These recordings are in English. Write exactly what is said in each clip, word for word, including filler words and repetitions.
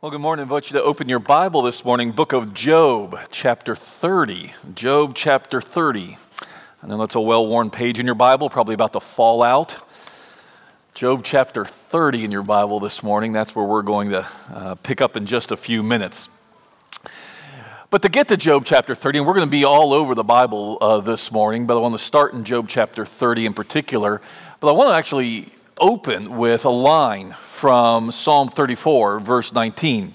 Well, good morning. I invite you to open your Bible this morning, book of Job, chapter thirty. Job, chapter thirty. I know that's a well-worn page in your Bible, probably about to fall out. Job, chapter thirty in your Bible this morning. That's where we're going to uh, pick up in just a few minutes. But to get to Job, chapter thirty, and we're going to be all over the Bible uh, this morning, but I want to start in Job, chapter thirty in particular. But I want to actually open with a line from Psalm thirty-four, verse nineteen.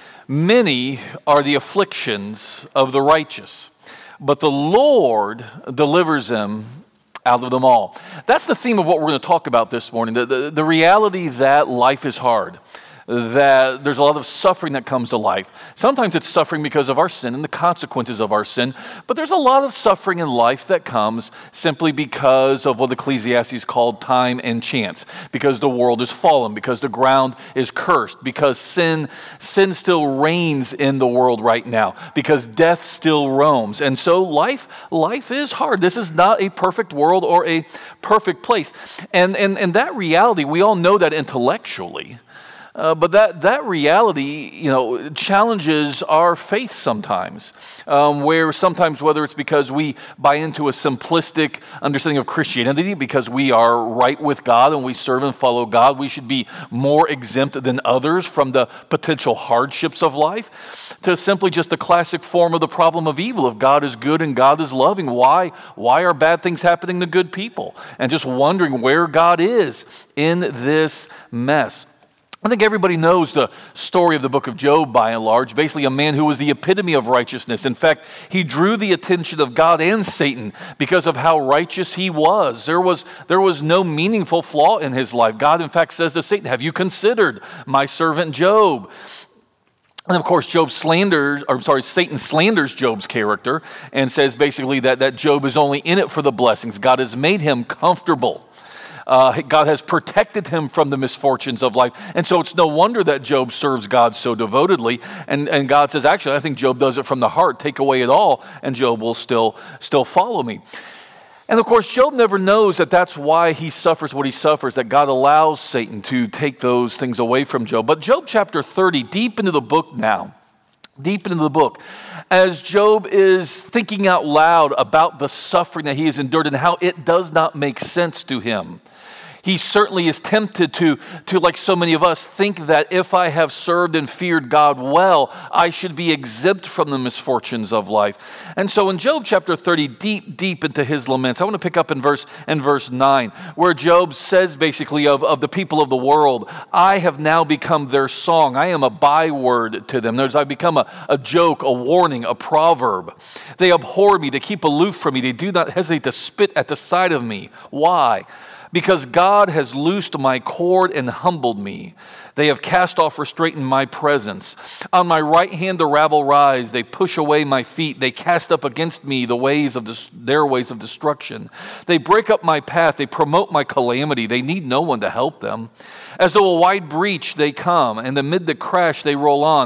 Many are the afflictions of the righteous, but the Lord delivers them out of them all. That's the theme of what we're going to talk about this morning, the, the, the reality that life is hard, that there's a lot of suffering that comes to life. Sometimes it's suffering because of our sin and the consequences of our sin, but there's a lot of suffering in life that comes simply because of what Ecclesiastes called time and chance, because the world is fallen, because the ground is cursed, because sin, sin still reigns in the world right now, because death still roams. And so life, life is hard. This is not a perfect world or a perfect place. And, and, and that reality, we all know that intellectually. Uh, but that, that reality, you know, challenges our faith sometimes, um, where sometimes whether it's because we buy into a simplistic understanding of Christianity, because we are right with God and we serve and follow God, we should be more exempt than others from the potential hardships of life, to simply just a classic form of the problem of evil. If God is good and God is loving, why, why are bad things happening to good people? And just wondering where God is in this mess. I think everybody knows the story of the book of Job by and large. Basically, a man who was the epitome of righteousness. In fact, he drew the attention of God and Satan because of how righteous he was. There was, there was no meaningful flaw in his life. God, in fact, says to Satan, "Have you considered my servant Job?" And of course, Job slanders, or sorry, Satan slanders Job's character and says basically that, that Job is only in it for the blessings. God has made him comfortable. Uh, God has protected him from the misfortunes of life. And so it's no wonder that Job serves God so devotedly. And, and God says, actually, I think Job does it from the heart. Take away it all, and Job will still, still follow me. And of course, Job never knows that that's why he suffers what he suffers, that God allows Satan to take those things away from Job. But Job chapter thirty, deep into the book now, deep into the book, as Job is thinking out loud about the suffering that he has endured and how it does not make sense to him. He certainly is tempted to, to, like so many of us, think that if I have served and feared God well, I should be exempt from the misfortunes of life. And so in Job chapter thirty, deep, deep into his laments, I want to pick up in verse in verse nine, where Job says basically of, of the people of the world, I have now become their song. I am a byword to them. Notice I've become a, a joke, a warning, a proverb. They abhor me. They keep aloof from me. They do not hesitate to spit at the side of me. Why? Because God has loosed my cord and humbled me. They have cast off restraint in my presence. On my right hand the rabble rise. They push away my feet. They cast up against me the ways of dis- their ways of destruction. They break up my path. They promote my calamity. They need no one to help them. As though a wide breach they come, and amid the crash they roll on.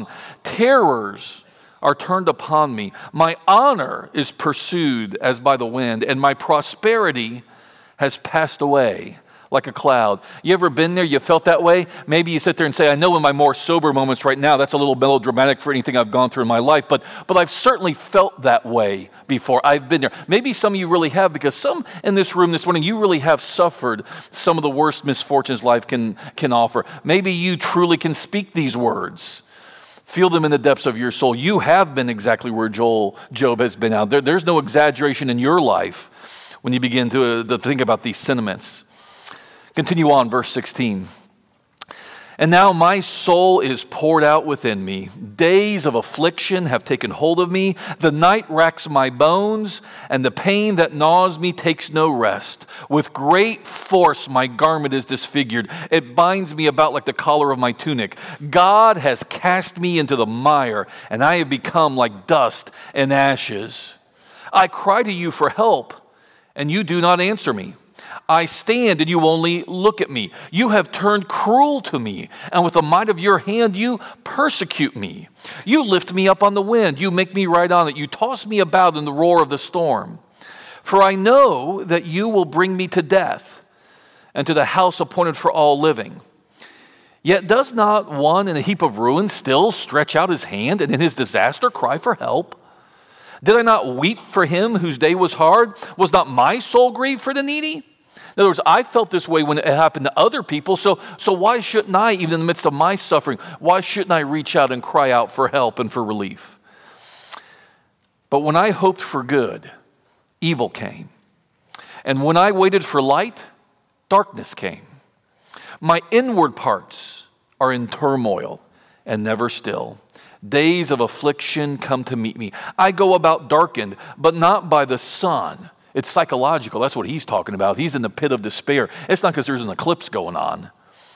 Terrors are turned upon me. My honor is pursued as by the wind, and my prosperity has passed away like a cloud. You ever been there? You felt that way? Maybe you sit there and say, I know in my more sober moments right now, that's a little melodramatic for anything I've gone through in my life, but, but I've certainly felt that way before. I've been there. Maybe some of you really have, because some in this room this morning, you really have suffered some of the worst misfortunes life can, can offer. Maybe you truly can speak these words. Feel them in the depths of your soul. You have been exactly where Joel, Job has been out there. There's no exaggeration in your life when you begin to, uh, to think about these sentiments. Continue on, verse sixteen. And now my soul is poured out within me. Days of affliction have taken hold of me. The night racks my bones, and the pain that gnaws me takes no rest. With great force my garment is disfigured. It binds me about like the collar of my tunic. God has cast me into the mire, and I have become like dust and ashes. I cry to you for help, and you do not answer me. I stand and you only look at me. You have turned cruel to me, and with the might of your hand you persecute me. You lift me up on the wind. You make me ride on it. You toss me about in the roar of the storm. For I know that you will bring me to death and to the house appointed for all living. Yet does not one in a heap of ruins still stretch out his hand and in his disaster cry for help? Did I not weep for him whose day was hard? Was not my soul grieved for the needy? In other words, I felt this way when it happened to other people, so, so why shouldn't I, even in the midst of my suffering, why shouldn't I reach out and cry out for help and for relief? But when I hoped for good, evil came. And when I waited for light, darkness came. My inward parts are in turmoil and never still. Days of affliction come to meet me. I go about darkened, but not by the sun. It's psychological. That's what he's talking about. He's in the pit of despair. It's not because there's an eclipse going on.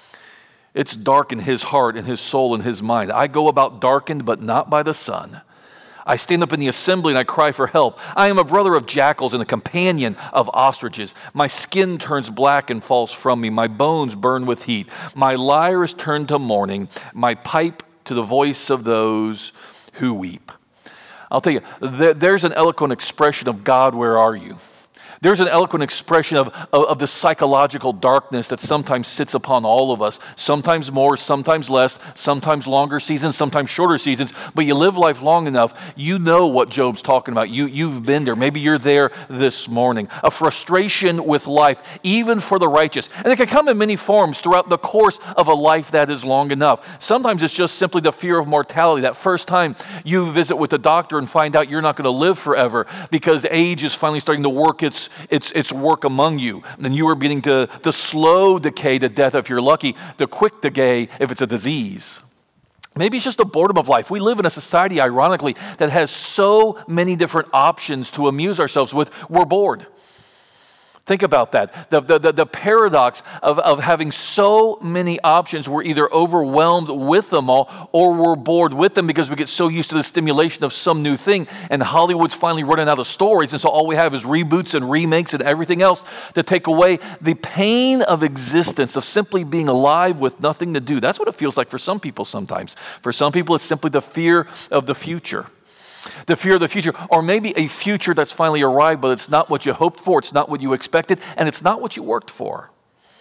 It's dark in his heart and his soul and his mind. I go about darkened, but not by the sun. I stand up in the assembly and I cry for help. I am a brother of jackals and a companion of ostriches. My skin turns black and falls from me. My bones burn with heat. My lyre is turned to mourning. My pipe to the voice of those who weep. I'll tell you, there's an eloquent expression of God, where are you? There's an eloquent expression of, of, of the psychological darkness that sometimes sits upon all of us, sometimes more, sometimes less, sometimes longer seasons, sometimes shorter seasons, but you live life long enough, you know what Job's talking about. You, you've been there. Maybe you're there this morning. A frustration with life, even for the righteous. And it can come in many forms throughout the course of a life that is long enough. Sometimes it's just simply the fear of mortality. That first time you visit with the doctor and find out you're not going to live forever because age is finally starting to work its It's, it's work among you. And you are beginning to the slow decay to death if you're lucky, the quick decay if it's a disease. Maybe it's just the boredom of life. We live in a society, ironically, that has so many different options to amuse ourselves with. We're bored. Think about that. The, the, the, the paradox of, of having so many options, we're either overwhelmed with them all or we're bored with them because we get so used to the stimulation of some new thing, and Hollywood's finally running out of stories, and so all we have is reboots and remakes and everything else to take away the pain of existence, of simply being alive with nothing to do. That's what it feels like for some people sometimes. For some people, it's simply the fear of the future. The fear of the future, or maybe a future that's finally arrived, but it's not what you hoped for, it's not what you expected, and it's not what you worked for.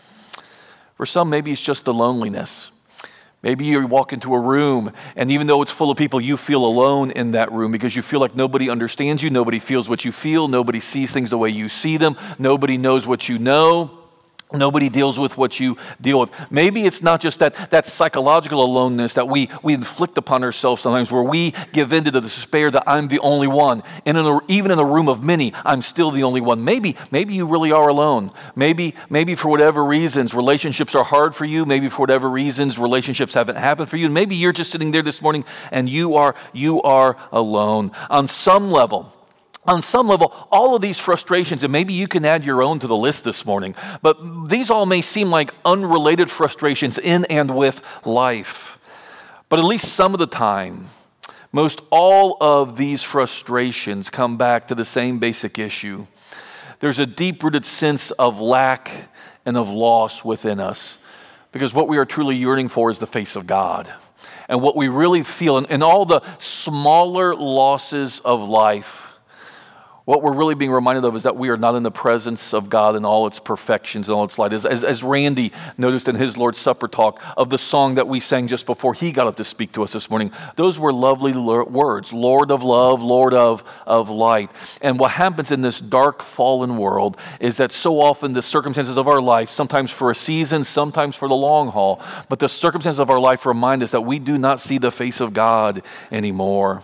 For some, maybe it's just the loneliness. Maybe you walk into a room, and even though it's full of people, you feel alone in that room because you feel like nobody understands you, nobody feels what you feel, nobody sees things the way you see them, nobody knows what you know. Nobody deals with what you deal with. Maybe it's not just that, that psychological aloneness that we, we inflict upon ourselves sometimes, where we give in to the despair that I'm the only one. And in a, even in a room of many, I'm still the only one. Maybe, maybe you really are alone. Maybe, maybe for whatever reasons, relationships are hard for you. Maybe for whatever reasons, relationships haven't happened for you. And maybe you're just sitting there this morning and you are, you are alone. On some level, On some level, all of these frustrations, and maybe you can add your own to the list this morning, but these all may seem like unrelated frustrations in and with life. But at least some of the time, most all of these frustrations come back to the same basic issue. There's a deep-rooted sense of lack and of loss within us, because what we are truly yearning for is the face of God. And what we really feel in, in all the smaller losses of life, what we're really being reminded of is that we are not in the presence of God in all its perfections and all its light. As, as, as Randy noticed in his Lord's Supper talk of the song that we sang just before he got up to speak to us this morning, those were lovely words, Lord of love, Lord of, of light. And what happens in this dark, fallen world is that so often the circumstances of our life, sometimes for a season, sometimes for the long haul, but the circumstances of our life remind us that we do not see the face of God anymore.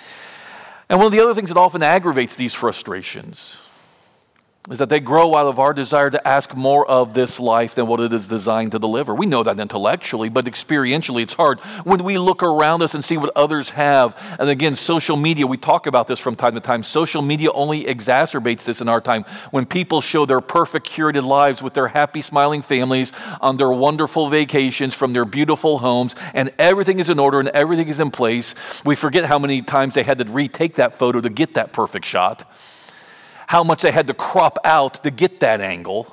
And one of the other things that often aggravates these frustrations is that they grow out of our desire to ask more of this life than what it is designed to deliver. We know that intellectually, but experientially it's hard. When we look around us and see what others have, and again, social media, we talk about this from time to time. Social media only exacerbates this in our time. When people show their perfect, curated lives with their happy, smiling families on their wonderful vacations from their beautiful homes, and everything is in order and everything is in place, we forget how many times they had to retake that photo to get that perfect shot. How much they had to crop out to get that angle.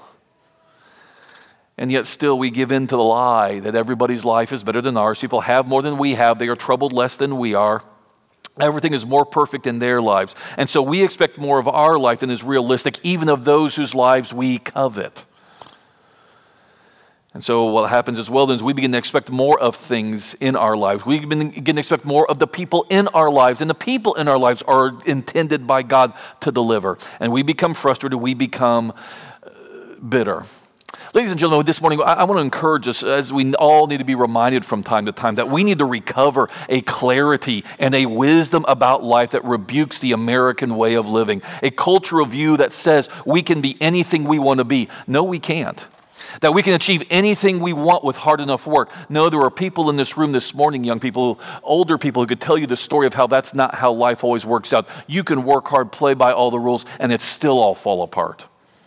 And yet still we give in to the lie that everybody's life is better than ours. People have more than we have. They are troubled less than we are. Everything is more perfect in their lives. And so we expect more of our life than is realistic, even of those whose lives we covet. And so what happens as well then is we begin to expect more of things in our lives. We begin to expect more of the people in our lives. And the people in our lives are intended by God to deliver. And we become frustrated. We become bitter. Ladies and gentlemen, this morning I, I want to encourage us, as we all need to be reminded from time to time, that we need to recover a clarity and a wisdom about life that rebukes the American way of living. A cultural view that says we can be anything we want to be. No, we can't. That we can achieve anything we want with hard enough work. No, there are people in this room this morning, young people, older people, who could tell you the story of how that's not how life always works out. You can work hard, play by all the rules, and it still all fall apart.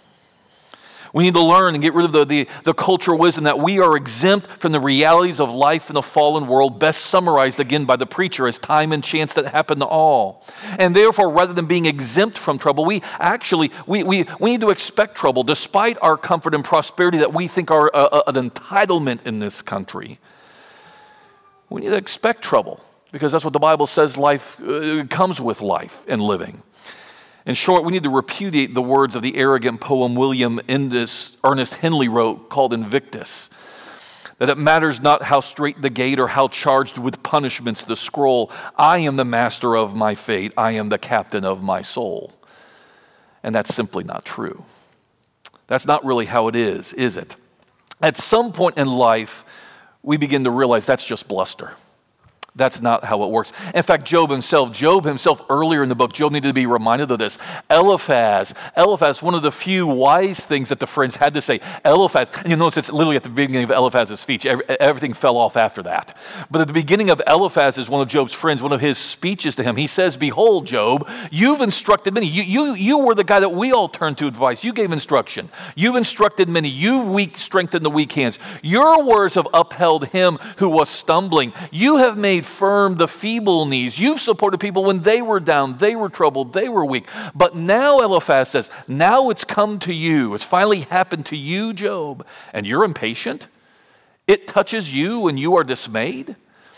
We need to learn and get rid of the, the, the cultural wisdom that we are exempt from the realities of life in a fallen world, best summarized again by the preacher as time and chance that happen to all. And therefore, rather than being exempt from trouble, we actually, we, we, we need to expect trouble despite our comfort and prosperity that we think are a, a, an entitlement in this country. We need to expect trouble because that's what the Bible says life uh, comes with life and living. In short, we need to repudiate the words of the arrogant poem William Indus, Ernest Henley wrote called Invictus, that it matters not how straight the gate or how charged with punishments the scroll. I am the master of my fate. I am the captain of my soul. And that's simply not true. That's not really how it is, is it? At some point in life, we begin to realize that's just bluster. That's not how it works. In fact, Job himself, Job himself earlier in the book, Job needed to be reminded of this. Eliphaz, Eliphaz, one of the few wise things that the friends had to say. Eliphaz, and you'll notice it's literally at the beginning of Eliphaz's speech. Everything fell off after that. But at the beginning of Eliphaz is one of Job's friends, one of his speeches to him. He says, behold, Job, you've instructed many. You, you, you were the guy that we all turned to advice. You gave instruction. You've instructed many. You've weak, strengthened the weak hands. Your words have upheld him who was stumbling. You have made firm the feeble knees. You've supported people when they were down, they were troubled, they were weak. But now, Eliphaz says, now it's come to you. It's finally happened to you, Job, and you're impatient. It touches you and you are dismayed.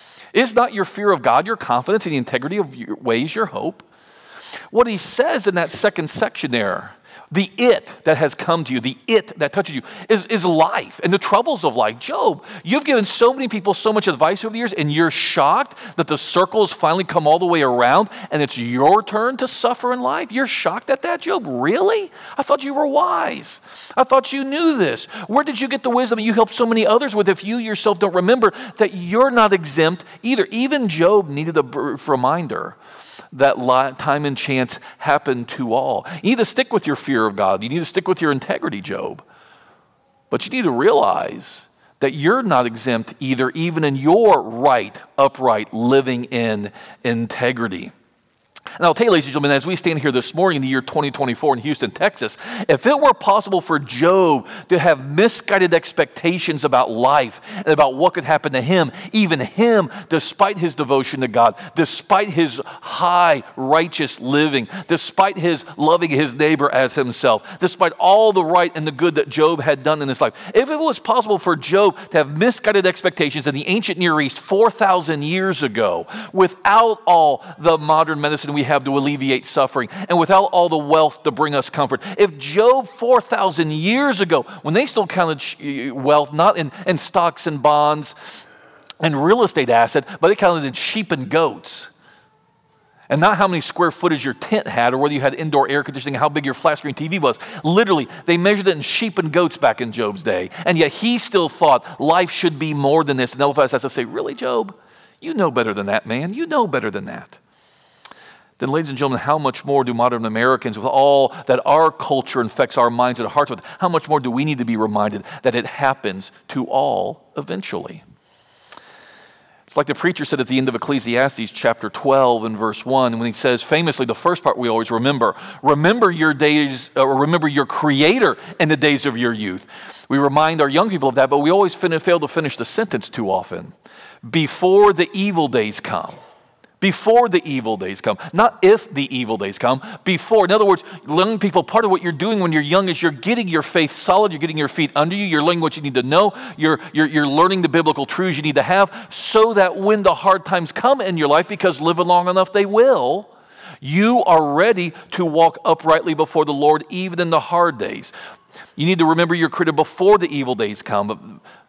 Is not your fear of God, your confidence in the integrity of your ways, your hope? What he says in that second section there, the it that has come to you, the it that touches you, is, is life and the troubles of life. Job, you've given so many people so much advice over the years, and you're shocked that the circle has finally come all the way around and it's your turn to suffer in life? You're shocked at that, Job? Really? I thought you were wise. I thought you knew this. Where did you get the wisdom that you helped so many others with if you yourself don't remember that you're not exempt either? Even Job needed a reminder that time and chance happen to all. You need to stick with your fear of God. You need to stick with your integrity, Job. But you need to realize that you're not exempt either, even in your right, upright, living in integrity. And I'll tell you, ladies and gentlemen, as we stand here this morning in the year twenty twenty-four in Houston, Texas, if it were possible for Job to have misguided expectations about life and about what could happen to him, even him, despite his devotion to God, despite his high righteous living, despite his loving his neighbor as himself, despite all the right and the good that Job had done in his life, if it was possible for Job to have misguided expectations in the ancient Near East four thousand years ago, without all the modern medicine we have to alleviate suffering, and without all the wealth to bring us comfort. If Job four thousand years ago, when they still counted wealth not in, in stocks and bonds and real estate asset, but they counted in sheep and goats, and not how many square footage your tent had or whether you had indoor air conditioning, how big your flat screen T V was. Literally, they measured it in sheep and goats back in Job's day, and yet he still thought life should be more than this. And Eliphaz has to say, really, Job? You know better than that, man. You know better than that. Then, ladies and gentlemen, how much more do modern Americans, with all that our culture infects our minds and hearts with, how much more do we need to be reminded that it happens to all eventually? It's like the preacher said at the end of Ecclesiastes chapter twelve and verse one, when he says famously, the first part we always remember, remember your days, or remember your Creator in the days of your youth. We remind our young people of that, but we always fin- fail to finish the sentence too often. Before the evil days come. Before the evil days come. Not if the evil days come, before. In other words, young people, part of what you're doing when you're young is you're getting your faith solid, you're getting your feet under you, you're learning what you need to know, you're, you're, you're learning the biblical truths you need to have so that when the hard times come in your life, because living long enough they will, You are ready to walk uprightly before the Lord even in the hard days. You need to remember your Creator before the evil days come, but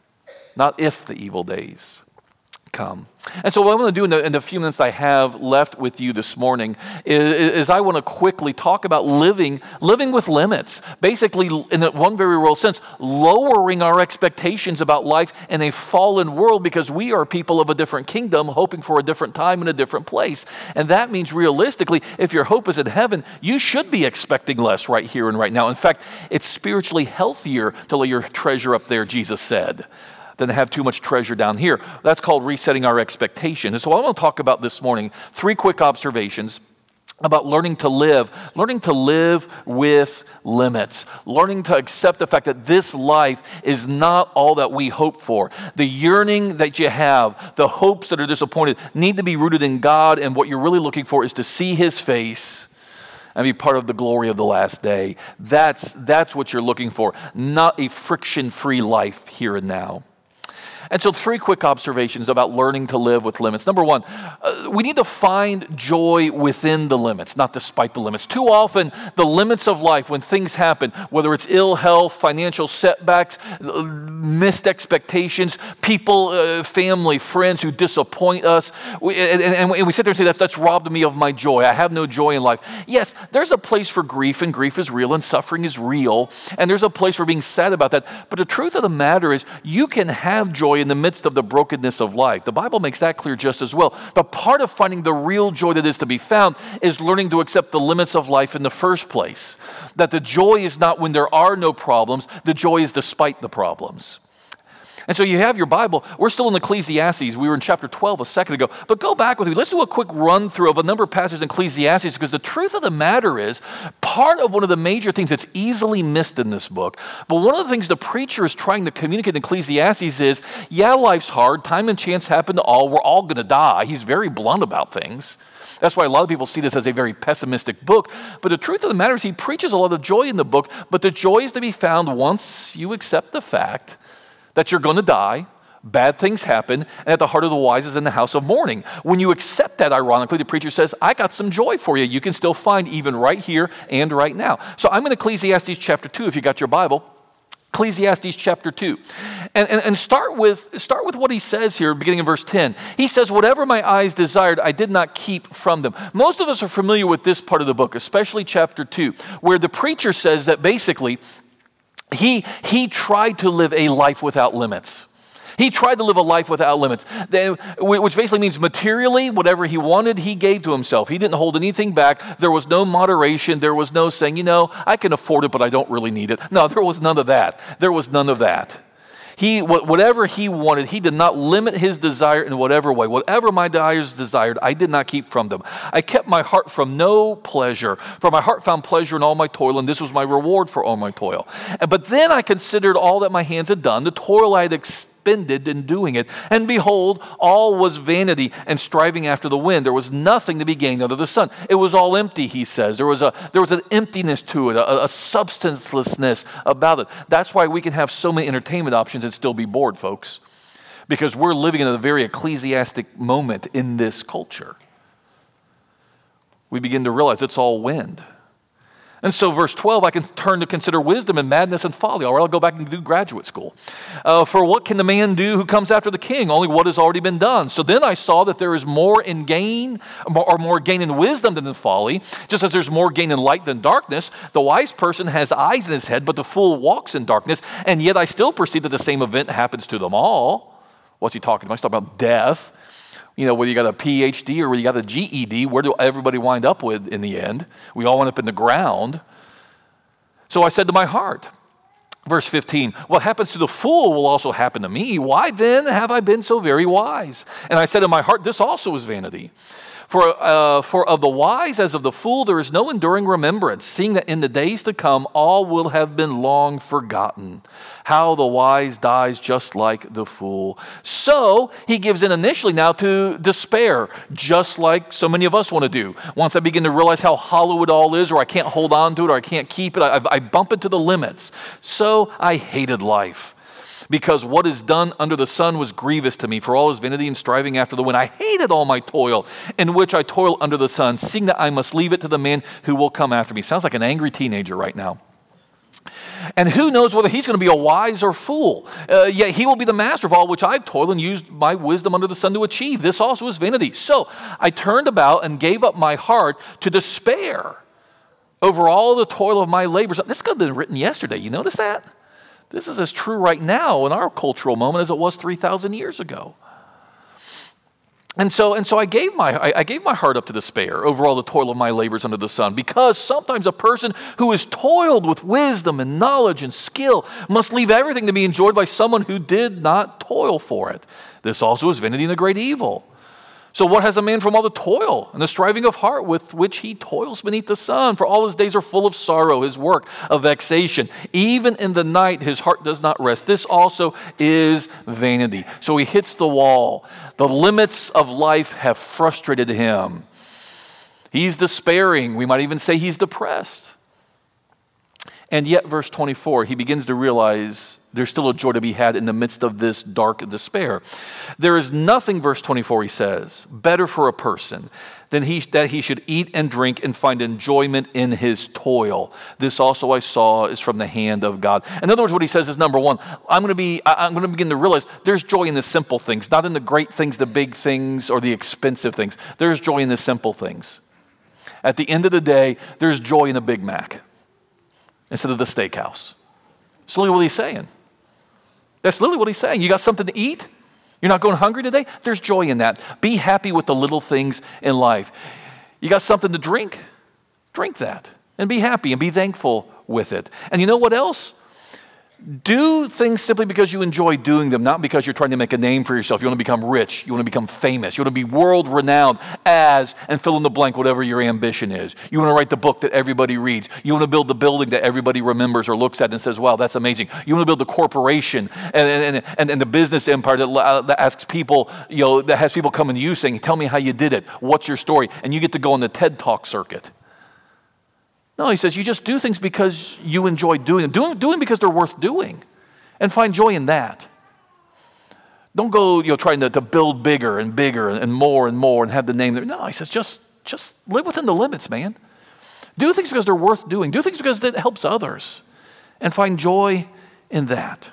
not if the evil days come. And so what I'm going to do in the, in the few minutes I have left with you this morning is, is I want to quickly talk about living, living with limits. Basically, in one very real sense, lowering our expectations about life in a fallen world because we are people of a different kingdom hoping for a different time in a different place. And that means realistically, if your hope is in heaven, you should be expecting less right here and right now. In fact, it's spiritually healthier to lay your treasure up there, Jesus said, than to have too much treasure down here. That's called resetting our expectation. And so I want to talk about this morning, three quick observations about learning to live, learning to live with limits, learning to accept the fact that this life is not all that we hope for. The yearning that you have, the hopes that are disappointed need to be rooted in God, and what you're really looking for is to see His face and be part of the glory of the last day. That's, that's what you're looking for, not a friction-free life here and now. And so three quick observations about learning to live with limits. Number one, uh, we need to find joy within the limits, not despite the limits. Too often, the limits of life, when things happen, whether it's ill health, financial setbacks, missed expectations, people, uh, family, friends who disappoint us, we, and, and we sit there and say, that's, that's robbed me of my joy. I have no joy in life. Yes, there's a place for grief, and grief is real, and suffering is real, and there's a place for being sad about that. But the truth of the matter is, you can have joy in the midst of the brokenness of life. The Bible makes that clear just as well. But part of finding the real joy that is to be found is learning to accept the limits of life in the first place. That the joy is not when there are no problems, the joy is despite the problems. And so you have your Bible. We're still in Ecclesiastes. We were in chapter twelve a second ago. But go back with me. Let's do a quick run through of a number of passages in Ecclesiastes, because the truth of the matter is, part of one of the major things that's easily missed in this book, but one of the things the preacher is trying to communicate in Ecclesiastes is, yeah, life's hard. Time and chance happen to all. We're all going to die. He's very blunt about things. That's why a lot of people see this as a very pessimistic book. But the truth of the matter is, he preaches a lot of joy in the book, but the joy is to be found once you accept the fact that you're going to die, bad things happen, and at the heart of the wise is in the house of mourning. When you accept that, ironically, the preacher says, I got some joy for you. You can still find even right here and right now. So I'm in Ecclesiastes chapter two, if you got your Bible. Ecclesiastes chapter two. And, and, and start with, start with what he says here, beginning in verse ten. He says, whatever my eyes desired, I did not keep from them. Most of us are familiar with this part of the book, especially chapter two, where the preacher says that basically, He, he tried to live a life without limits. He tried to live a life without limits, which basically means materially, whatever he wanted, he gave to himself. He didn't hold anything back. There was no moderation. There was no saying, you know, I can afford it, but I don't really need it. No, there was none of that. There was none of that. He, whatever he wanted, he did not limit his desire in whatever way. Whatever my desires desired, I did not keep from them. I kept my heart from no pleasure, for my heart found pleasure in all my toil, and this was my reward for all my toil. And, but then I considered all that my hands had done, the toil I had expended in doing it, and behold, all was vanity and striving after the wind. There was nothing to be gained under the sun. It was all empty, he says. There was a there was an emptiness to it, a, a substancelessness about it. That's why we can have so many entertainment options and still be bored, folks, because we're living in a very ecclesiastic moment in this culture. We begin to realize it's all wind. And so verse twelve, I can turn to consider wisdom and madness and folly. All right, I'll go back and do graduate school. Uh, for what can the man do who comes after the king? Only what has already been done. So then I saw that there is more in gain, or more gain in wisdom than in folly. Just as there's more gain in light than darkness. The wise person has eyes in his head, but the fool walks in darkness. And yet I still perceive that the same event happens to them all. What's he talking about? He's talking about death. You know, whether you got a P H D or whether you got a G E D, where do everybody wind up with in the end? We all wind up in the ground. So I said to my heart, verse fifteen, what happens to the fool will also happen to me. Why then have I been so very wise? And I said in my heart, this also is vanity. For, uh, for of the wise as of the fool there is no enduring remembrance, seeing that in the days to come all will have been long forgotten. How the wise dies just like the fool. So he gives in initially now to despair, just like so many of us want to do. Once I begin to realize how hollow it all is, or I can't hold on to it, or I can't keep it, I, I bump it to the limits. So I hated life. because what is done under the sun was grievous to me, for all is vanity and striving after the wind. I hated all my toil, in which I toil under the sun, seeing that I must leave it to the man who will come after me. Sounds like an angry teenager right now. And who knows whether he's going to be a wise or fool. Uh, yet he will be the master of all which I've toiled and used my wisdom under the sun to achieve. This also is vanity. So I turned about and gave up my heart to despair over all the toil of my labors. This could have been written yesterday. You notice that? This is as true right now in our cultural moment as it was three thousand years ago. And so, and so I gave my I, I gave my heart up to despair over all the toil of my labors under the sun, because sometimes a person who has toiled with wisdom and knowledge and skill must leave everything to be enjoyed by someone who did not toil for it. This also is vanity and a great evil. So what has a man from all the toil and the striving of heart with which he toils beneath the sun? For all his days are full of sorrow, his work of vexation. Even in the night his heart does not rest. This also is vanity. So he hits the wall. The limits of life have frustrated him. He's despairing. We might even say he's depressed. And yet, verse twenty-four, he begins to realize there's still a joy to be had in the midst of this dark despair. There is nothing, verse twenty-four, he says, better for a person than he, that he should eat and drink and find enjoyment in his toil. This also I saw is from the hand of God. In other words, what he says is, number one, I'm going to be, I'm going to begin to realize there's joy in the simple things, not in the great things, the big things, or the expensive things. There's joy in the simple things. At the end of the day, there's joy in a Big Mac instead of the steakhouse. That's literally what he's saying. That's literally what he's saying. You got something to eat? You're not going hungry today? There's joy in that. Be happy with the little things in life. You got something to drink? Drink that and be happy and be thankful with it. And you know what else? Do things simply because you enjoy doing them, not because you're trying to make a name for yourself. You want to become rich. You want to become famous. You want to be world renowned as, and fill in the blank, whatever your ambition is. You want to write the book that everybody reads. You want to build the building that everybody remembers or looks at and says, wow, that's amazing. You want to build the corporation and, and, and, and the business empire that, that asks people, you know, that has people coming to you saying, tell me how you did it. What's your story? And you get to go on the TED Talk circuit. No, he says you just do things because you enjoy doing them. Do, do them because they're worth doing and find joy in that. Don't go, you know, trying to, to build bigger and bigger and more and more and have the name there. No, he says just, just live within the limits, man. Do things because they're worth doing. Do things because it helps others and find joy in that.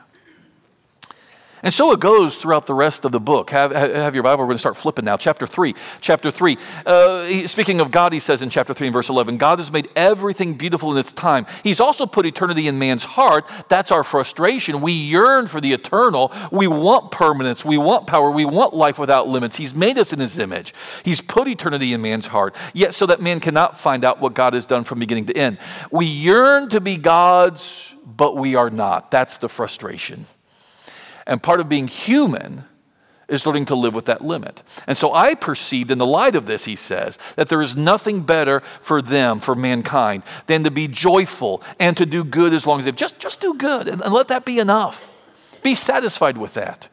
And so it goes throughout the rest of the book. Have, have your Bible. We're going to start flipping now. Chapter three. Chapter three. Uh, he, speaking of God, he says in chapter three and verse eleven, God has made everything beautiful in its time. He's also put eternity in man's heart. That's our frustration. We yearn for the eternal. We want permanence. We want power. We want life without limits. He's made us in his image. He's put eternity in man's heart, yet so that man cannot find out what God has done from beginning to end. We yearn to be God's, but we are not. That's the frustration. And part of being human is learning to live with that limit. And so I perceived in the light of this, he says, that there is nothing better for them, for mankind, than to be joyful and to do good as long as they just, just do good and, and let that be enough. Be satisfied with that.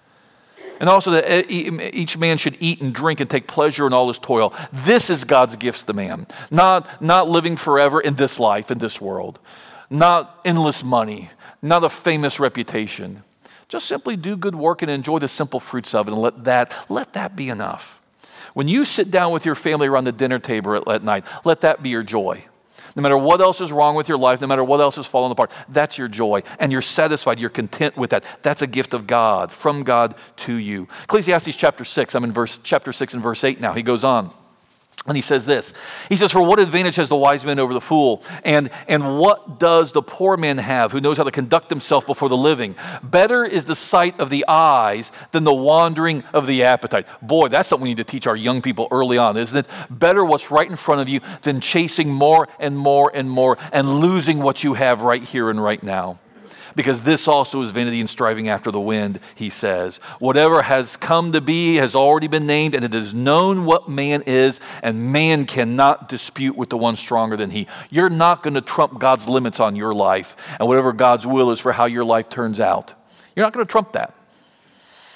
And also that each man should eat and drink and take pleasure in all his toil. This is God's gifts to man. Not, not living forever in this life, in this world. Not endless money. Not a famous reputation. Just simply do good work and enjoy the simple fruits of it, and let that, let that be enough. When you sit down with your family around the dinner table at, at night, let that be your joy. No matter what else is wrong with your life, no matter what else is falling apart, that's your joy. And you're satisfied, you're content with that. That's a gift of God, from God to you. Ecclesiastes chapter six, I'm in verse, chapter six and verse eight now. He goes on. And he says this, he says, for what advantage has the wise man over the fool? And, and what does the poor man have who knows how to conduct himself before the living? Better is the sight of the eyes than the wandering of the appetite. Boy, that's something we need to teach our young people early on, isn't it? Better what's right in front of you than chasing more and more and more and losing what you have right here and right now. Because this also is vanity and striving after the wind, he says. Whatever has come to be has already been named, and it is known what man is, and man cannot dispute with the one stronger than he. You're not going to trump God's limits on your life, and whatever God's will is for how your life turns out. You're not going to trump that.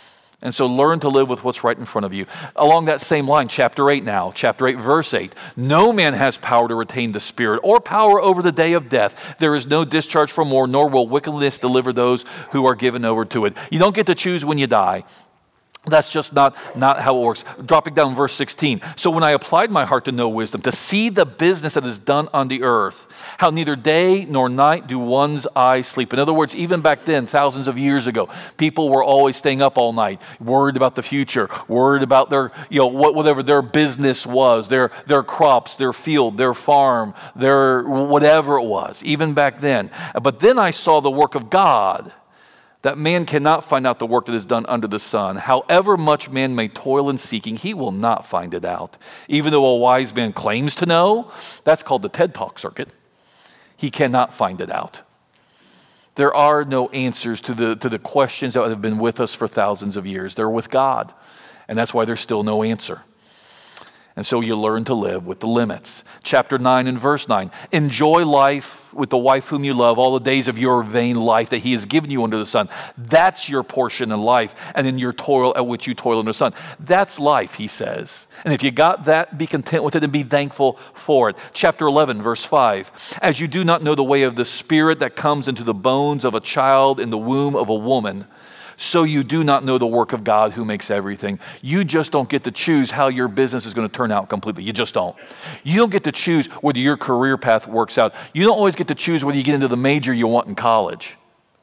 And so learn to live with what's right in front of you. Along that same line, chapter eight now, chapter eight, verse eight. No man has power to retain the spirit or power over the day of death. There is no discharge from war, nor will wickedness deliver those who are given over to it. You don't get to choose when you die. That's just not, not how it works. Dropping down verse sixteen. So when I applied my heart to know wisdom, to see the business that is done on the earth, how neither day nor night do one's eyes sleep. In other words, even back then, thousands of years ago, people were always staying up all night, worried about the future, worried about their, you know, whatever their business was, their, their crops, their field, their farm, their whatever it was, even back then. But then I saw the work of God, that man cannot find out the work that is done under the sun. However much man may toil in seeking, he will not find it out. Even though a wise man claims to know, that's called the TED Talk circuit, he cannot find it out. There are no answers to the, to the questions that have been with us for thousands of years. They're with God, and that's why there's still no answer. And so you learn to live with the limits. Chapter nine and verse nine. Enjoy life with the wife whom you love all the days of your vain life that he has given you under the sun. That's your portion in life and in your toil at which you toil under the sun. That's life, he says. And if you got that, be content with it and be thankful for it. Chapter eleven, verse five. As you do not know the way of the spirit that comes into the bones of a child in the womb of a woman, so you do not know the work of God who makes everything. You just don't get to choose how your business is going to turn out completely. You just don't. You don't get to choose whether your career path works out. You don't always get to choose whether you get into the major you want in college.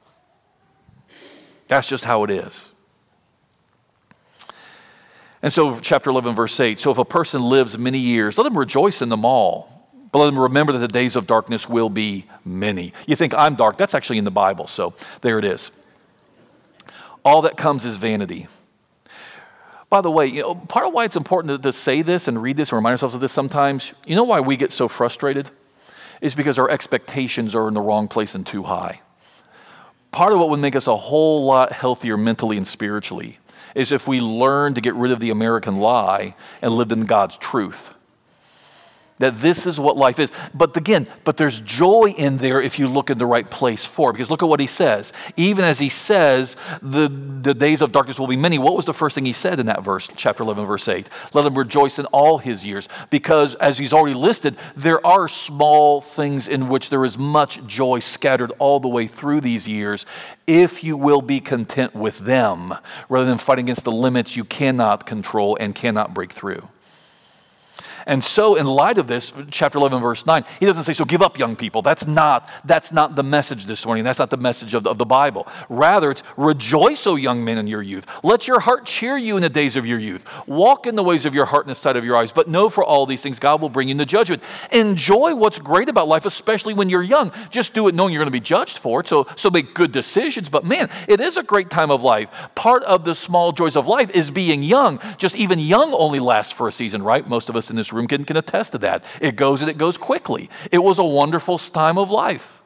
That's just how it is. And so chapter eleven, verse eight. So if a person lives many years, let him rejoice in them all. But let him remember that the days of darkness will be many. You think I'm dark. That's actually in the Bible. So there it is. All that comes is vanity. By the way, you know, part of why it's important to, to say this and read this and remind ourselves of this sometimes, you know why we get so frustrated? Is because our expectations are in the wrong place and too high. Part of what would make us a whole lot healthier mentally and spiritually is if we learn to get rid of the American lie and lived in God's truth. That this is what life is. But again, but there's joy in there if you look in the right place for it. Because look at what he says. Even as he says, the, the days of darkness will be many. What was the first thing he said in that verse, chapter eleven, verse eight? Let him rejoice in all his years. Because as he's already listed, there are small things in which there is much joy scattered all the way through these years, if you will be content with them, rather than fighting against the limits you cannot control and cannot break through. And so in light of this, chapter eleven, verse nine, he doesn't say, so give up, young people. That's not, that's not the message this morning. That's not the message of the, of the Bible. Rather, it's rejoice, O young men, in your youth. Let your heart cheer you in the days of your youth. Walk in the ways of your heart and the sight of your eyes. But know for all these things, God will bring you into judgment. Enjoy what's great about life, especially when you're young. Just do it knowing you're going to be judged for it. So, so make good decisions. But man, it is a great time of life. Part of the small joys of life is being young. Just even young only lasts for a season, right? Most of us in this room can, can attest to that. It goes and it goes quickly. It was a wonderful time of life.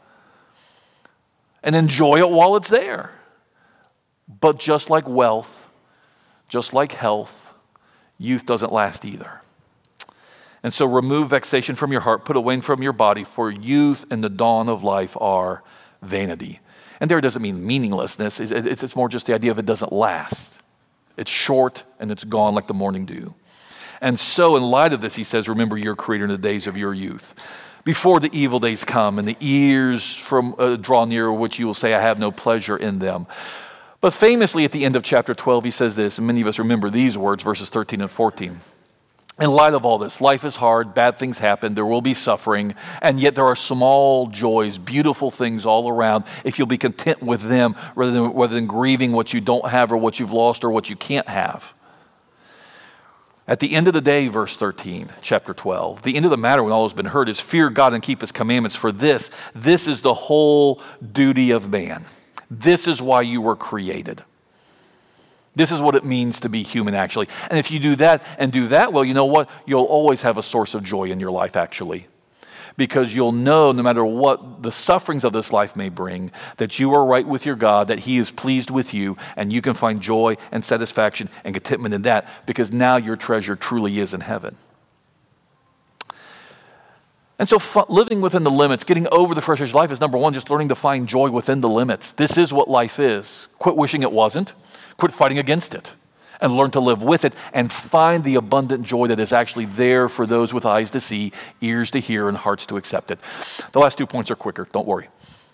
And enjoy it while it's there. But just like wealth, just like health, youth doesn't last either. And so remove vexation from your heart, put away from your body, for youth and the dawn of life are vanity. And there doesn't mean meaninglessness. It's more just the idea of it doesn't last. It's short and it's gone like the morning dew. And so in light of this, he says, remember your Creator in the days of your youth, before the evil days come and the years from uh, draw near, which you will say, I have no pleasure in them. But famously at the end of chapter twelve, he says this, and many of us remember these words, verses thirteen and fourteen. In light of all this, life is hard, bad things happen, there will be suffering, and yet there are small joys, beautiful things all around if you'll be content with them rather than, rather than grieving what you don't have or what you've lost or what you can't have. At the end of the day, verse thirteen, chapter twelve, the end of the matter when all has been heard is fear God and keep his commandments, for this, this is the whole duty of man. This is why you were created. This is what it means to be human, actually. And if you do that and do that well, you know what? You'll always have a source of joy in your life, actually. Because you'll know, no matter what the sufferings of this life may bring, that you are right with your God, that he is pleased with you, and you can find joy and satisfaction and contentment in that, because now your treasure truly is in heaven. And so living within the limits, getting over the frustration of life is number one, just learning to find joy within the limits. This is what life is. Quit wishing it wasn't. Quit fighting against it. and learn to live with it and find the abundant joy that is actually there for those with eyes to see, ears to hear, and hearts to accept it. The last two points are quicker, don't worry.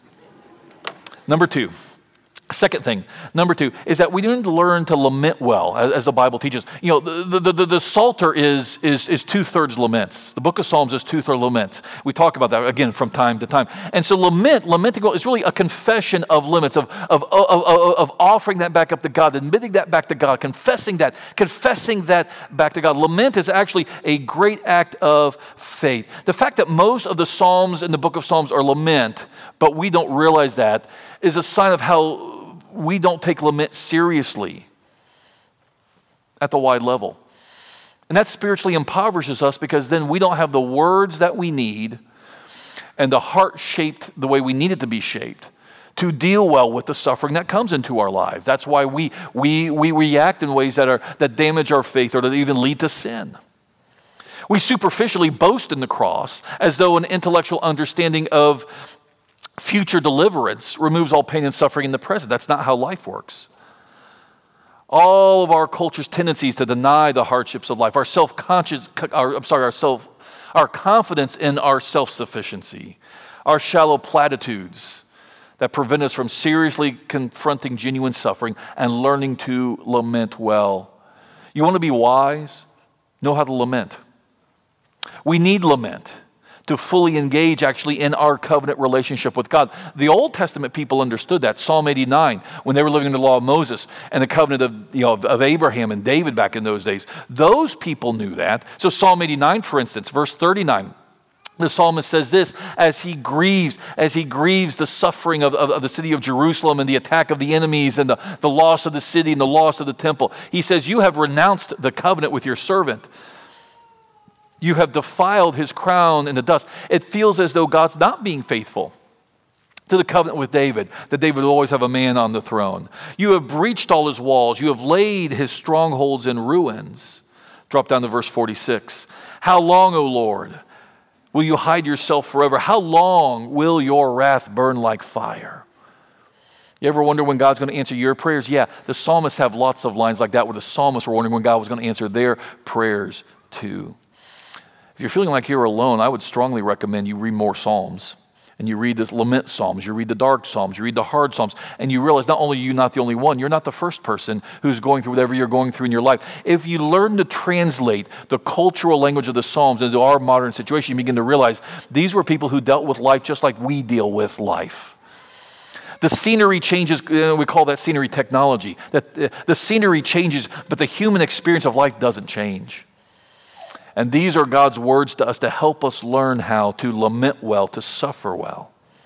Number two. Second thing, number two, is that we need to learn to lament well, as, as the Bible teaches. You know, the, the, the, the Psalter is, is, is two-thirds laments. The book of Psalms is two-thirds laments. We talk about that, again, from time to time. And so lament, lamenting well, is really a confession of limits, of, of, of, of, of offering that back up to God, admitting that back to God, confessing that, confessing that back to God. Lament is actually a great act of faith. The fact that most of the Psalms in the book of Psalms are lament, but we don't realize that, is a sign of how we don't take lament seriously at the wide level. And that spiritually impoverishes us, because then we don't have the words that we need and the heart shaped the way we need it to be shaped to deal well with the suffering that comes into our lives. That's why we we we react in ways that are that damage our faith or that even lead to sin. We superficially boast in the cross as though an intellectual understanding of future deliverance removes all pain and suffering in the present. That's not how life works. All of our culture's tendencies to deny the hardships of life, our self-conscious, our, I'm sorry, our self, our confidence in our self-sufficiency, our shallow platitudes that prevent us from seriously confronting genuine suffering and learning to lament well. You want to be wise? Know how to lament. We need lament to fully engage actually in our covenant relationship with God. The Old Testament people understood that. Psalm eighty-nine, when they were living in the law of Moses and the covenant of, you know, of, of Abraham and David back in those days, those people knew that. So Psalm eighty-nine, for instance, verse thirty-nine, the psalmist says this, as he grieves, as he grieves the suffering of, of, of the city of Jerusalem and the attack of the enemies and the, the loss of the city and the loss of the temple. He says, you have renounced the covenant with your servant. You have defiled his crown in the dust. It feels as though God's not being faithful to the covenant with David, that David would always have a man on the throne. You have breached all his walls. You have laid his strongholds in ruins. Drop down to verse forty-six. How long, O Lord, will you hide yourself forever? How long will your wrath burn like fire? You ever wonder when God's going to answer your prayers? Yeah, the psalmists have lots of lines like that where the psalmists were wondering when God was going to answer their prayers too. If you're feeling like you're alone, I would strongly recommend you read more Psalms. And you read the lament Psalms, you read the dark Psalms, you read the hard Psalms, and you realize not only are you not the only one, you're not the first person who's going through whatever you're going through in your life. If you learn to translate the cultural language of the Psalms into our modern situation, you begin to realize these were people who dealt with life just like we deal with life. The scenery changes, you know, we call that scenery technology. That uh, the scenery changes, but the human experience of life doesn't change. And these are God's words to us to help us learn how to lament well, to suffer well.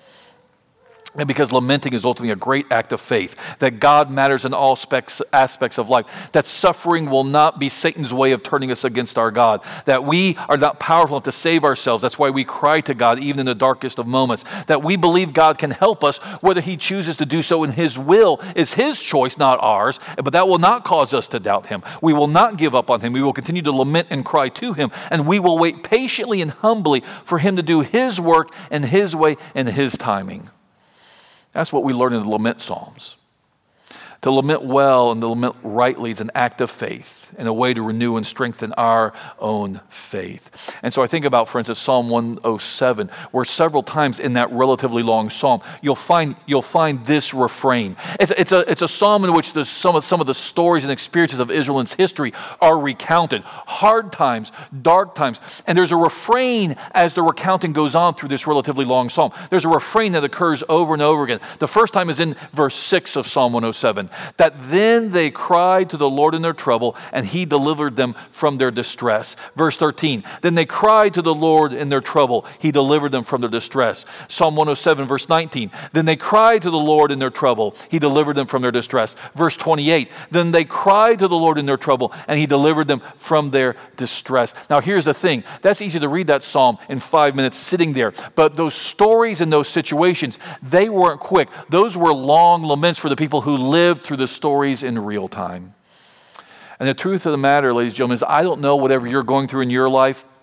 And because lamenting is ultimately a great act of faith, that God matters in all specs, aspects of life, that suffering will not be Satan's way of turning us against our God, that we are not powerful enough to save ourselves. That's why we cry to God even in the darkest of moments, that we believe God can help us, whether he chooses to do so in his will is his choice, not ours, but that will not cause us to doubt him. We will not give up on him. We will continue to lament and cry to him, and we will wait patiently and humbly for him to do his work in his way and his timing. That's what we learn in the lament Psalms. To lament well and to lament rightly is an act of faith and a way to renew and strengthen our own faith. And so I think about, for instance, Psalm one oh seven, where several times in that relatively long psalm, you'll find you'll find this refrain. It's, it's, a, it's a psalm in which the, some, of, some of the stories and experiences of Israel's history are recounted. Hard times, dark times. And there's a refrain as the recounting goes on through this relatively long psalm. There's a refrain that occurs over and over again. The first time is in verse six of Psalm one oh seven. That then they cried to the Lord in their trouble, and he delivered them from their distress. Verse thirteen, then they cried to the Lord in their trouble, he delivered them from their distress. Psalm one oh seven, verse nineteen, then they cried to the Lord in their trouble, he delivered them from their distress. Verse twenty-eight, then they cried to the Lord in their trouble, and he delivered them from their distress. Now here's the thing, that's easy to read that psalm in five minutes sitting there, but those stories and those situations, they weren't quick. Those were long laments for the people who lived through the stories in real time. And the truth of the matter, ladies and gentlemen, is I don't know whatever you're going through in your life.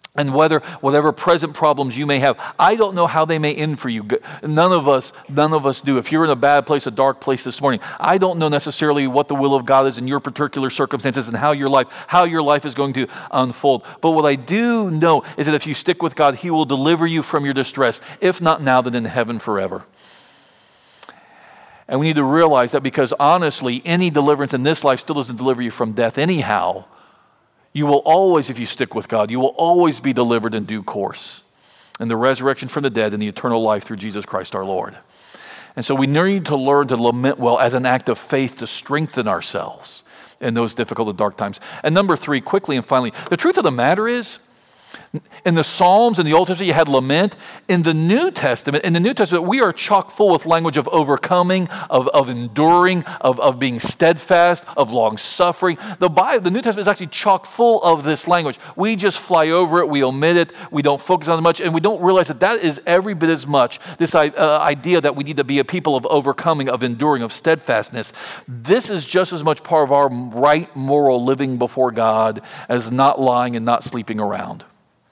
And whether whatever present problems you may have, I don't know how they may end for you. None of us, none of us do. If you're in a bad place, a dark place this morning, I don't know necessarily what the will of God is in your particular circumstances and how your life, how your life is going to unfold. But what I do know is that if you stick with God, He will deliver you from your distress. If not now, then in heaven forever. And we need to realize that, because honestly, any deliverance in this life still doesn't deliver you from death anyhow. You will always, if you stick with God, you will always be delivered in due course in the resurrection from the dead and the eternal life through Jesus Christ our Lord. And so we need to learn to lament well as an act of faith to strengthen ourselves in those difficult and dark times. And number three, quickly and finally, the truth of the matter is, in the Psalms and the Old Testament, you had lament. In the New Testament, in the New Testament, we are chock full with language of overcoming, of, of enduring, of, of being steadfast, of long suffering. The Bible, the New Testament is actually chock full of this language. We just fly over it, we omit it, we don't focus on it much, and we don't realize that that is every bit as much this uh, idea that we need to be a people of overcoming, of enduring, of steadfastness. This is just as much part of our right moral living before God as not lying and not sleeping around.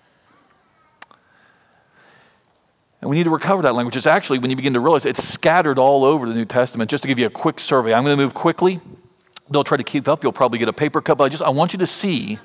And we need to recover that language. It's actually, when you begin to realize, it's scattered all over the New Testament. Just to give you a quick survey, I'm going to move quickly. Don't try to keep up. You'll probably get a paper cut, but I just I want you to see,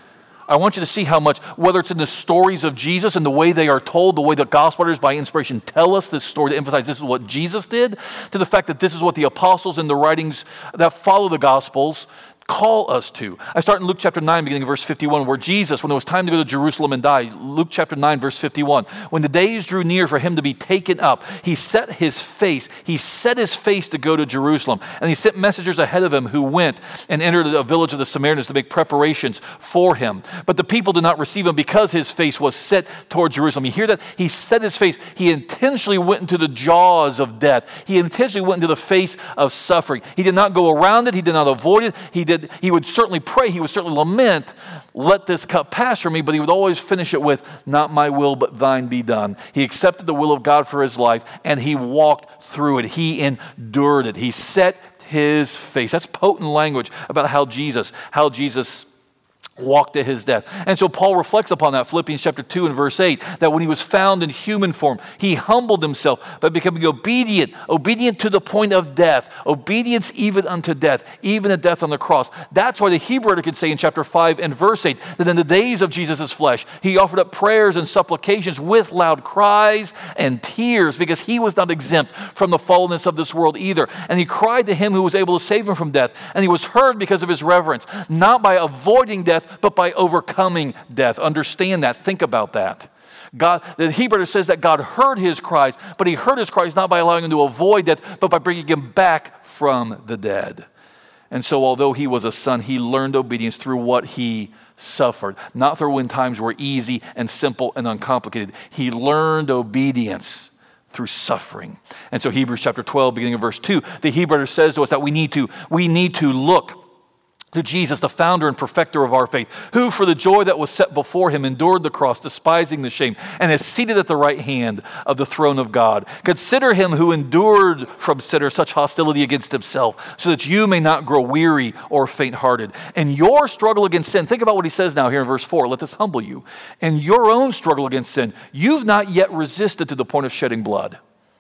I want you to see how much, whether it's in the stories of Jesus and the way they are told, the way the gospel writers by inspiration tell us this story to emphasize this is what Jesus did, to the fact that this is what the apostles in the writings that follow the gospels call us to. I start in Luke chapter nine, beginning of verse fifty-one, where Jesus, when it was time to go to Jerusalem and die, Luke chapter nine, verse fifty-one, when the days drew near for him to be taken up, he set his face, he set his face to go to Jerusalem, and he sent messengers ahead of him who went and entered a village of the Samaritans to make preparations for him. But the people did not receive him because his face was set toward Jerusalem. You hear that? He set his face. He intentionally went into the jaws of death. He intentionally went into the face of suffering. He did not go around it. He did not avoid it. He did He would certainly pray, he would certainly lament, let this cup pass from me, but he would always finish it with, not my will, but thine be done. He accepted the will of God for his life, and he walked through it. He endured it. He set his face. That's potent language about how Jesus, how Jesus walked to his death. And so Paul reflects upon that, Philippians chapter two and verse eight, that when he was found in human form, he humbled himself by becoming obedient, obedient to the point of death, obedience even unto death, even a death on the cross. That's why the Hebrew writer could say in chapter five and verse eight, that in the days of Jesus' flesh, he offered up prayers and supplications with loud cries and tears, because he was not exempt from the fallenness of this world either. And he cried to him who was able to save him from death, and he was heard because of his reverence, not by avoiding death, but by overcoming death. Understand that. Think about that. God, the Hebrew says that God heard his cries, but he heard his cries not by allowing him to avoid death, but by bringing him back from the dead. And so although he was a son, he learned obedience through what he suffered, not through when times were easy and simple and uncomplicated. He learned obedience through suffering. And so Hebrews chapter twelve, beginning of verse two, the Hebrew says to us that we need to, we need to look to Jesus, the founder and perfecter of our faith, who for the joy that was set before him endured the cross, despising the shame, and is seated at the right hand of the throne of God. Consider him who endured from sinners such hostility against himself, so that you may not grow weary or faint-hearted. In your struggle against sin, think about what he says now here in verse four, let this humble you. In your own struggle against sin, you've not yet resisted to the point of shedding blood.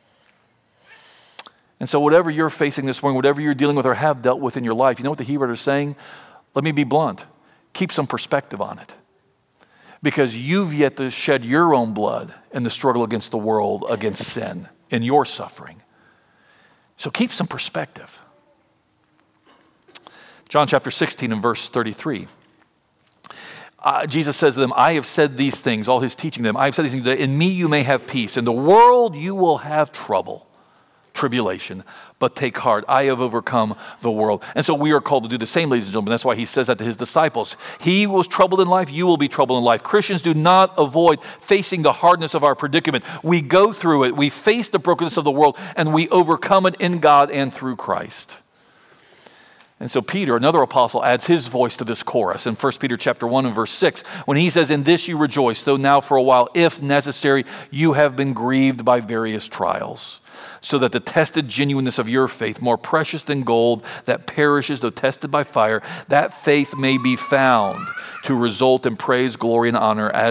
And so whatever you're facing this morning, whatever you're dealing with or have dealt with in your life, you know what the Hebrew is saying? Let me be blunt. Keep some perspective on it. Because you've yet to shed your own blood in the struggle against the world, against sin, in your suffering. So keep some perspective. John chapter sixteen and verse thirty-three. Uh, Jesus says to them, I have said these things, all his teaching them, I have said these things, that in me you may have peace. In the world you will have trouble. Tribulation, but take heart, I have overcome the world. And so we are called to do the same, ladies and gentlemen. That's why he says that to his disciples. He was troubled in life, you will be troubled in life. Christians do not avoid facing the hardness of our predicament. We go through it, we face the brokenness of the world, and we overcome it in God and through Christ. And so Peter, another apostle, adds his voice to this chorus in First Peter chapter one and verse six, when he says, in this you rejoice, though now for a while, if necessary, you have been grieved by various trials, so that the tested genuineness of your faith, more precious than gold that perishes though tested by fire, that faith may be found to result in praise, glory, and honor as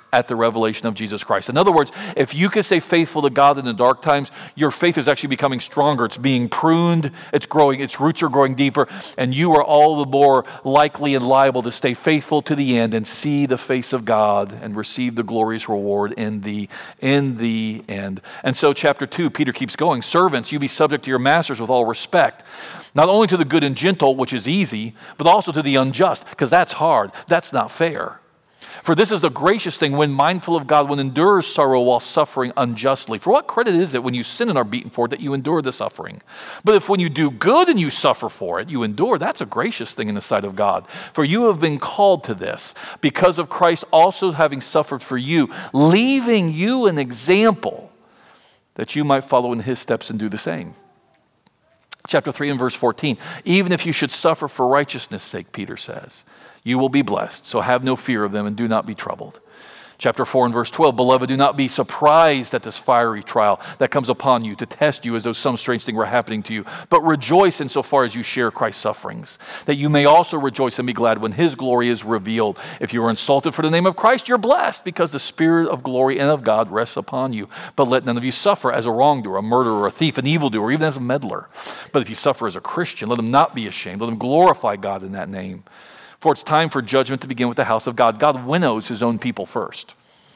at the revelation of Jesus Christ. In other words, if you can stay faithful to God in the dark times, your faith is actually becoming stronger. It's being pruned, it's growing, its roots are growing deeper, and you are all the more likely and liable to stay faithful to the end and see the face of God and receive the glorious reward in the, in the end. And so chapter two, Peter keeps going. Servants, you be subject to your masters with all respect, not only to the good and gentle, which is easy, but also to the unjust, because that's hard. That's not fair. For this is the gracious thing when mindful of God, one endures sorrow while suffering unjustly. For what credit is it when you sin and are beaten for it that you endure the suffering? But if when you do good and you suffer for it, you endure, that's a gracious thing in the sight of God. For you have been called to this, because of Christ also having suffered for you, leaving you an example that you might follow in his steps and do the same. Chapter three and verse fourteen, even if you should suffer for righteousness' sake, Peter says, you will be blessed, so have no fear of them and do not be troubled. Chapter four and verse twelve, beloved, do not be surprised at this fiery trial that comes upon you to test you as though some strange thing were happening to you, but rejoice insofar as you share Christ's sufferings, that you may also rejoice and be glad when his glory is revealed. If you are insulted for the name of Christ, you're blessed, because the Spirit of glory and of God rests upon you. But let none of you suffer as a wrongdoer, a murderer, a thief, an evildoer, even as a meddler. But if you suffer as a Christian, let him not be ashamed. Let him glorify God in that name. For it's time for judgment to begin with the house of God. God winnows his own people first.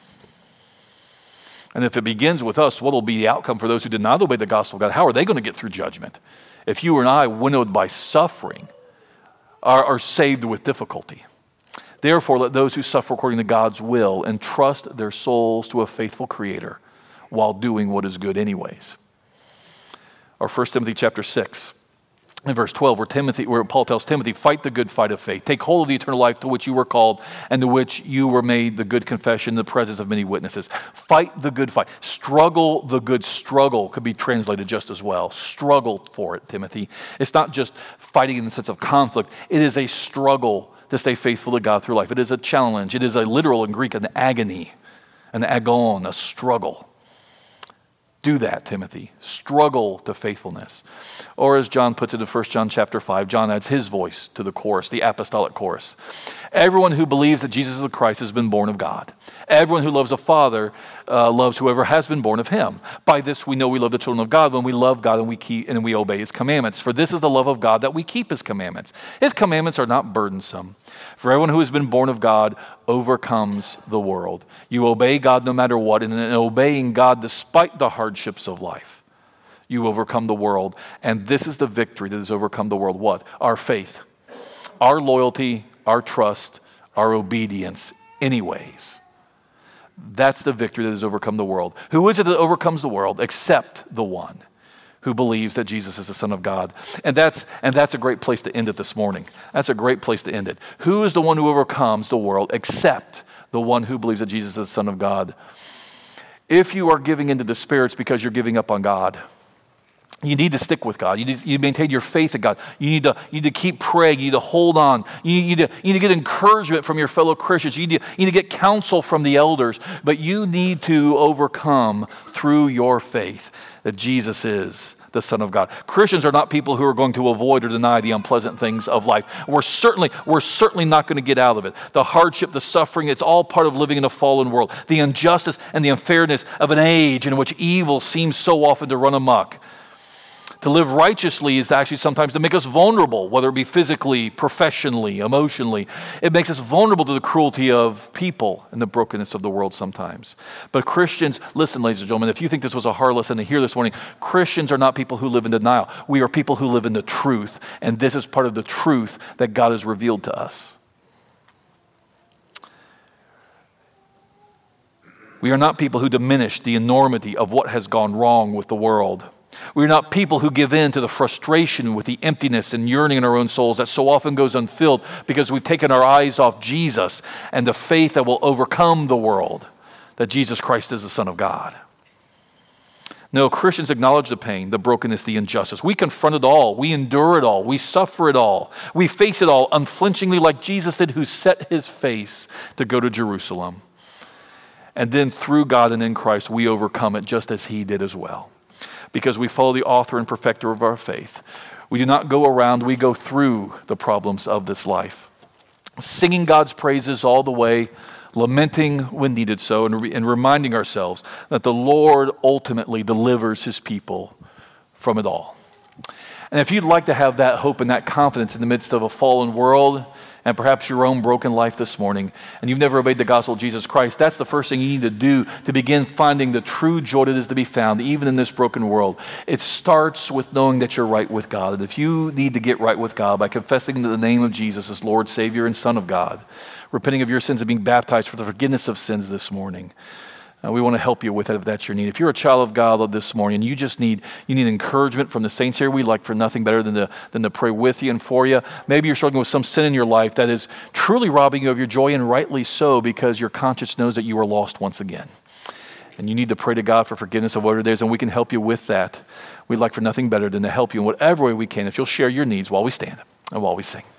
And if it begins with us, what will be the outcome for those who did not obey the gospel of God? How are they going to get through judgment? If you and I, winnowed by suffering, are, are saved with difficulty. Therefore, let those who suffer according to God's will entrust their souls to a faithful Creator while doing what is good anyways. Or First Timothy chapter six. In verse twelve, where Timothy, where Paul tells Timothy, fight the good fight of faith. Take hold of the eternal life to which you were called and to which you were made the good confession in the presence of many witnesses. Fight the good fight. Struggle the good struggle could be translated just as well. Struggle for it, Timothy. It's not just fighting in the sense of conflict. It is a struggle to stay faithful to God through life. It is a challenge. It is a literal in Greek, an agony, an agon, a struggle. Do that, Timothy. Struggle to faithfulness. Or as John puts it in First John chapter five, John adds his voice to the chorus, the apostolic chorus. Everyone who believes that Jesus is the Christ has been born of God. Everyone who loves a father uh, loves whoever has been born of him. By this we know we love the children of God, when we love God and we keep and we obey his commandments. For this is the love of God, that we keep his commandments. His commandments are not burdensome. For everyone who has been born of God overcomes the world. You obey God no matter what, and in obeying God despite the hardships of life, you overcome the world. And this is the victory that has overcome the world. What? Our faith, our loyalty, our trust, our obedience anyways. That's the victory that has overcome the world. Who is it that overcomes the world except the one who believes that Jesus is the Son of God? And that's and that's a great place to end it this morning. That's a great place to end it. Who is the one who overcomes the world except the one who believes that Jesus is the Son of God? If you are giving into despair, it's because you're giving up on God. You need to stick with God. You need, you need to maintain your faith in God. You need to, you need to keep praying. You need to hold on. You need to, you need to get encouragement from your fellow Christians. You need, to, you need to get counsel from the elders. But you need to overcome through your faith that Jesus is the Son of God. Christians are not people who are going to avoid or deny the unpleasant things of life. We're certainly, we're certainly not going to get out of it. The hardship, the suffering, it's all part of living in a fallen world. The injustice and the unfairness of an age in which evil seems so often to run amok. To live righteously is actually sometimes to make us vulnerable, whether it be physically, professionally, emotionally. It makes us vulnerable to the cruelty of people and the brokenness of the world sometimes. But Christians, listen, ladies and gentlemen, if you think this was a hard lesson to hear this morning, Christians are not people who live in denial. We are people who live in the truth, and this is part of the truth that God has revealed to us. We are not people who diminish the enormity of what has gone wrong with the world. We're not people who give in to the frustration with the emptiness and yearning in our own souls that so often goes unfilled because we've taken our eyes off Jesus and the faith that will overcome the world, that Jesus Christ is the Son of God. No, Christians acknowledge the pain, the brokenness, the injustice. We confront it all. We endure it all. We suffer it all. We face it all unflinchingly like Jesus did, who set his face to go to Jerusalem. And then through God and in Christ, we overcome it just as he did as well. Because we follow the author and perfecter of our faith. We do not go around, we go through the problems of this life. Singing God's praises all the way, lamenting when needed so, and, re- and reminding ourselves that the Lord ultimately delivers his people from it all. And if you'd like to have that hope and that confidence in the midst of a fallen world, and perhaps your own broken life this morning, and you've never obeyed the gospel of Jesus Christ, that's the first thing you need to do to begin finding the true joy that is to be found, even in this broken world. It starts with knowing that you're right with God. And if you need to get right with God by confessing the name of Jesus as Lord, Savior, and Son of God, repenting of your sins and being baptized for the forgiveness of sins this morning, Uh, we want to help you with it if that's your need. If you're a child of God this morning and you just need you need encouragement from the saints here, we'd like for nothing better than to, than to pray with you and for you. Maybe you're struggling with some sin in your life that is truly robbing you of your joy, and rightly so, because your conscience knows that you are lost once again. And you need to pray to God for forgiveness of whatever it is, and we can help you with that. We'd like for nothing better than to help you in whatever way we can if you'll share your needs while we stand and while we sing.